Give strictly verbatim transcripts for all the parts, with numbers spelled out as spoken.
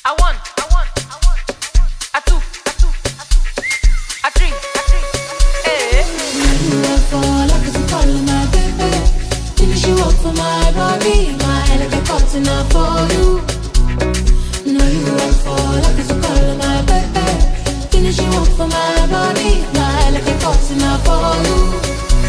I want, I want, I want, I two, I two, I two, I three, I three. Hey. You are for like it's a call in my baby. Finish you up for my body, my head like a cotton for you. No, you are for like it's a call in my baby. Finish you up for my body, my head like a cotton for you.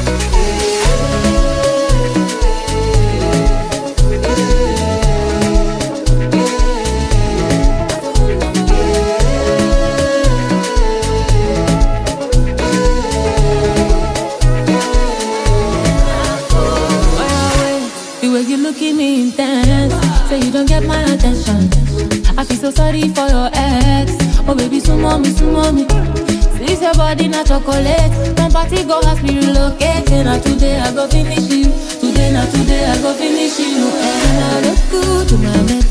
Looking me intense, say you don't get my attention. I feel so sorry for your ex. Oh baby, sumo me, sumo me. This your body not chocolate. Don't party go ask me relocate. Now today I go finish you. Today, now today I go finish you. And I look good to my neck.